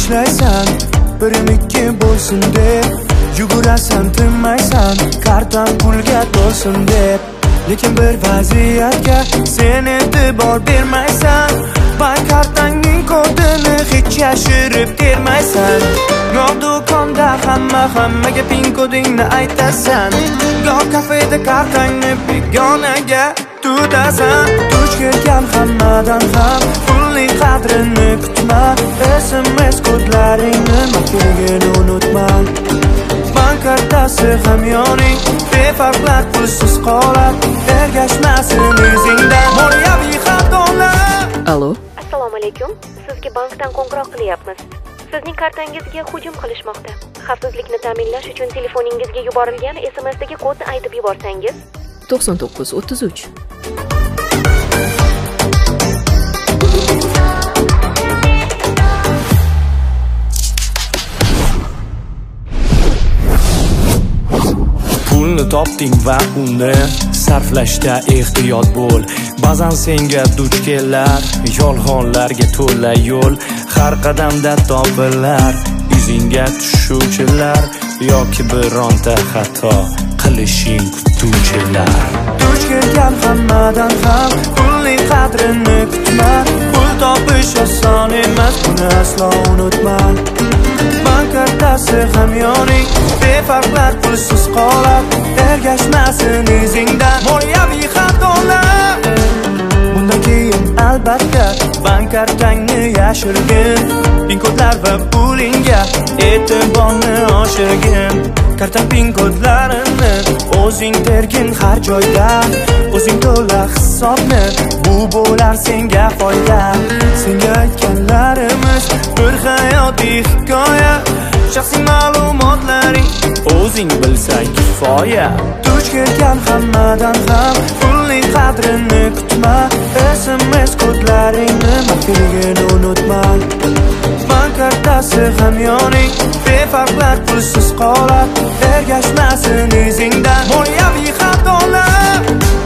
ishlaysan, birim ikki bo'lsin deb, yugurasan tinmaysan, kartan pulga to'lsin deb. Lekin bir vaziyatga sen e'tibor bermaysan, bank kartangning kodini hech yashirib termaysan. Goh do'konda hammaga pin kodingni aytasan, goh kafeda kartangni begonaga tutasan. Duch kelgan hammadan ham pulning qadrini kutma, SMS kodlaringni makligini unutma. Bank kartasi hamyoning, befarqlar pulsiz qolib, ergashmasin izingdan moliyaviy xatolar. Alo. Assalomu alaykum. Sizga bankdan qo'ng'iroq qilyapmiz. Sizning kartangizga hujum qilishmoqda. Xavfsizlikni ta'minlash uchun telefoningizga yuborilgan SMSdagi kodni aytib yuborsangiz. 9933. Pulni topding va uni sarflashda ehtiyot bo'l. Ba'zan senga duch kelar yolg'onlarga to'la yo'l. Har qadamda topilar izingga tushuvchilar, yoki bironta xato qilishing kutuvchilar. Duch kelgan hammadan ham pulning qadrini kutma. Pul topish oson emas, buni aslo unutma. Bank kartasi hamyoning, befarqlar pulsiz qolib, ergashmasin izingdan moliyaviy xatolar. Bundan keyin albatta bank kartangni yashirgin, pin kodlar va pulingga e'tiborni oshirgin. Karta pin kodlarini o'zing tergin har joyda, o'zing to'la hisobni, bu bo'lar senga foyda. Senga aytganlarimiz bir hayotiy hikoya, shaxsiy ma'lumotlaring o'zing bilsang kifoya. Duch kelgan hammadan ham pulning qadrini kutma, SMS kodlaringni makligini unutma. Bank kartasi hamyoning, befarqlar pulsiz qolib, ergashmasin izingdan moliyaviy xatolar.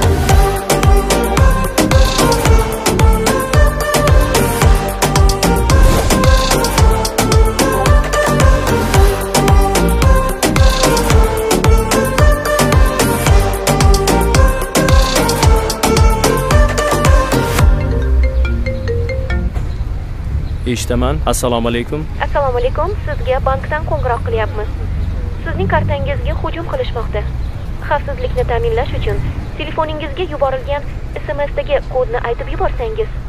Eshitaman. Assalomu alaykum. Assalomu alaykum. Sizga bankdan qo'ng'iroq qilyapmiz. Sizning kartangizga hujum qilishmoqda. Xavfsizlikni ta'minlash uchun telefoningizga yuborilgan SMSdagi kodni aytib yuborsangiz.